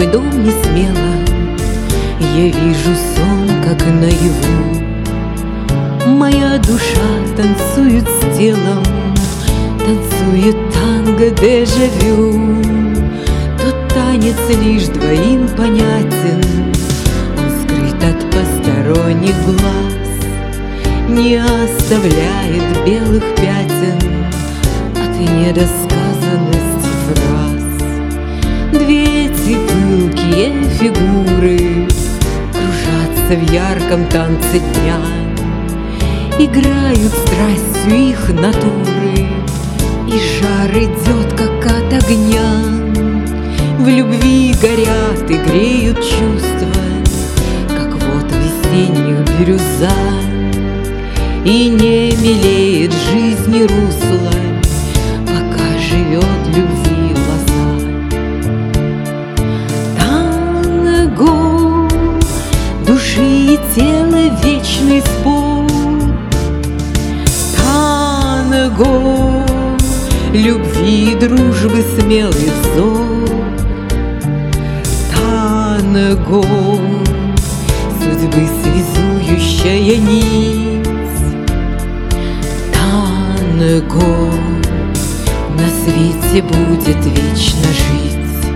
дом не смело, я вижу сон, как наяву. Моя душа танцует с телом, танцует танго дежавю. Тот танец лишь двоим понятен, он скрыт от посторонних глаз, не оставляет белых пятен от недосказанности фраз. Две эти пылкие фигуры кружатся в ярком танце дня, играют страстью их натуры, и жар идет, как от огня. В любви горят и греют чувства, как вот весенних бирюза, и не мелеет жизни русло, пока живет любви лоза. Танго, души и тела вечный спор. Танго, любви и дружбы смелый взор. Танго, судьбы связующая нить. Танго, на свете будет вечно жить.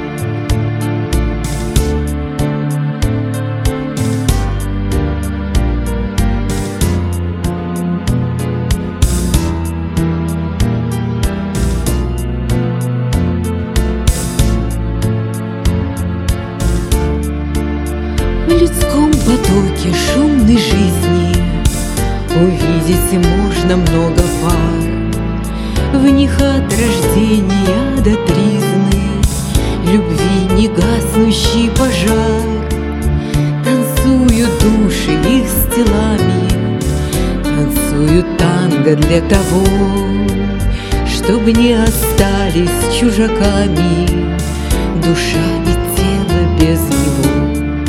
В людском потоке шумной жизни увидеть можно много пар. В них от рождения до тризны любви негаснущий пожар. Танцуют души их с телами, танцуют танго для того, чтобы не остались чужаками душа и тело без него.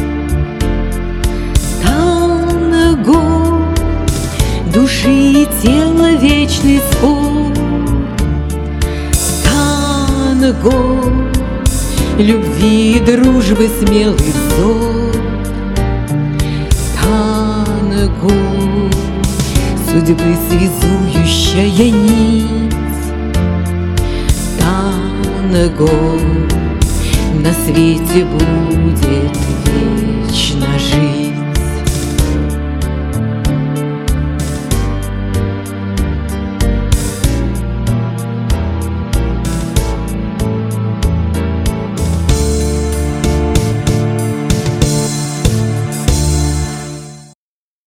Души и тела вечный спор. Танго, любви и дружбы смелый взор. Танго, судьбы связующая нить. Танго, на свете будет